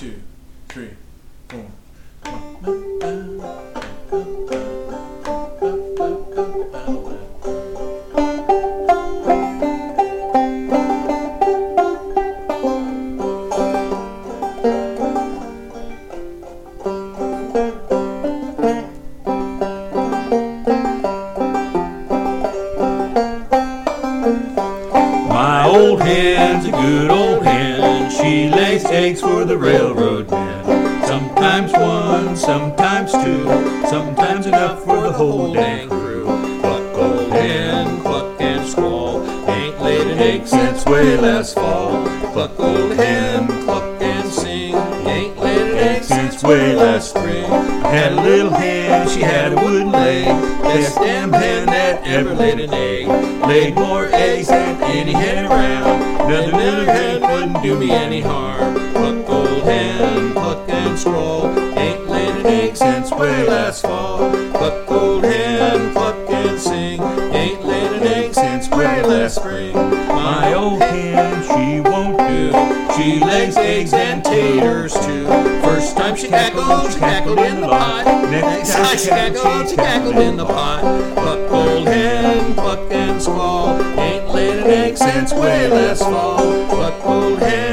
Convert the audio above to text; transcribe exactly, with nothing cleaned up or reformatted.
two, three, four. My old hen's a good old hen. She lays eggs for the railroad men. Sometimes one, sometimes two, sometimes enough for the whole dang crew. Cluck, old hen, cluck and squall, ain't laid an egg since way last fall. Cluck, old hen, cluck and sing, ain't laid an egg since way last spring. Had a little hen, she had a wooden leg, best damn hen that ever laid an egg. Laid more eggs than any hen around. Another little hen wouldn't do me any harm. Cluck, old hen, cluck and squall, ain't laid an egg since way last fall. Cluck, old hen, cluck and sing, ain't laid an egg since way last spring. My old hen, she won't do. She lays eggs and taters too. First time she cackled, she cackled in the pot. Next time she cackled, she cackled in the pot. Cluck, old hen, cluck and squall, ain't laid an egg since way last fall. Cluck, old hen.